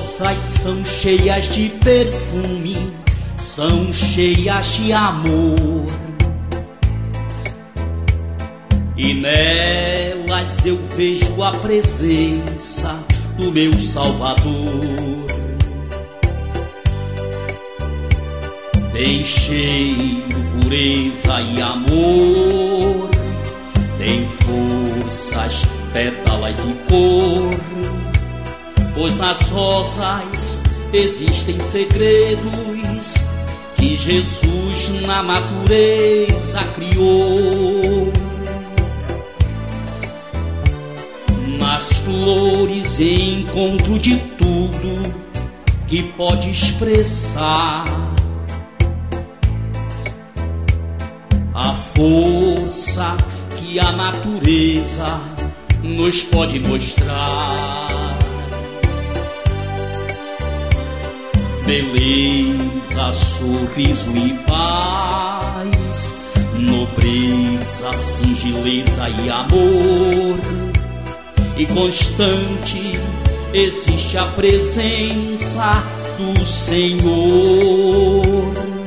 rosas são cheias de perfume, são cheias de amor, e nelas eu vejo a presença do meu Salvador. Tem cheiro, pureza e amor, tem forças, pétalas e cor, pois nas rosas existem segredos que Jesus na natureza criou. Nas flores encontro de tudo que pode expressar a força que a natureza nos pode mostrar. Beleza, sorriso e paz, nobreza, singeleza e amor, e constante existe a presença do Senhor.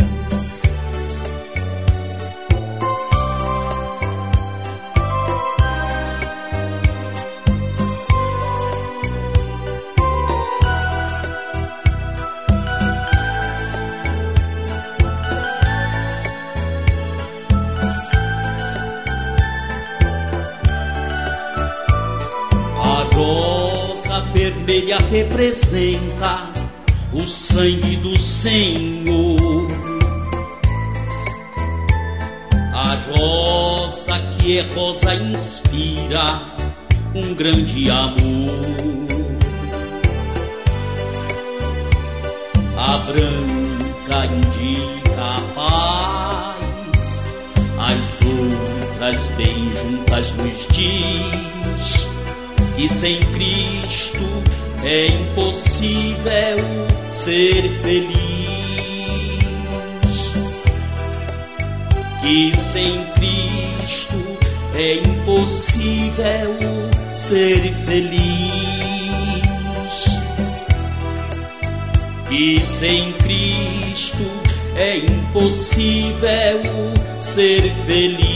A vermelha representa o sangue do Senhor. A rosa que é rosa inspira um grande amor. A branca indica a paz, as outras bem juntas nos diz que sem Cristo é impossível ser feliz. Que sem Cristo é impossível ser feliz. Que sem Cristo é impossível ser feliz.